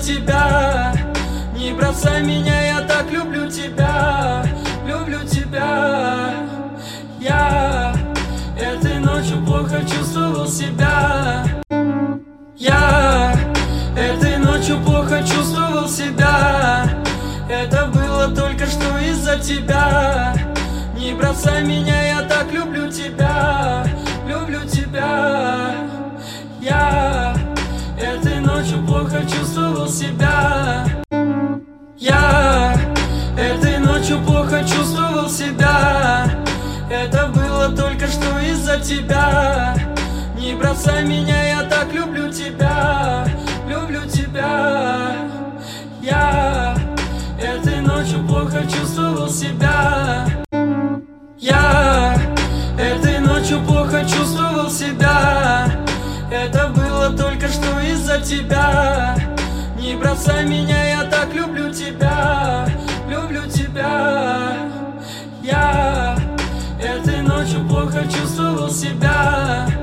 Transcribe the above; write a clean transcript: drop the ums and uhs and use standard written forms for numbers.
тебя. Не бросай меня, я так люблю тебя, люблю тебя. Я этой ночью плохо чувствовал себя. Я этой ночью плохо чувствовал себя. Это было только что из-за тебя. Не бросай меня, я так люблю тебя, люблю тебя. Я этой ночью плохо чувствовал себя. Я этой ночью плохо чувствовал себя. Это было только что из-за тебя. Не бросай меня, я так люблю тебя, люблю тебя. Я этой ночью плохо чувствовал себя. Я этой ночью плохо чувствовал себя. Это было только что из-за тебя. Не бросай меня, я так люблю тебя, люблю тебя. Я этой ночью плохо чувствовал себя.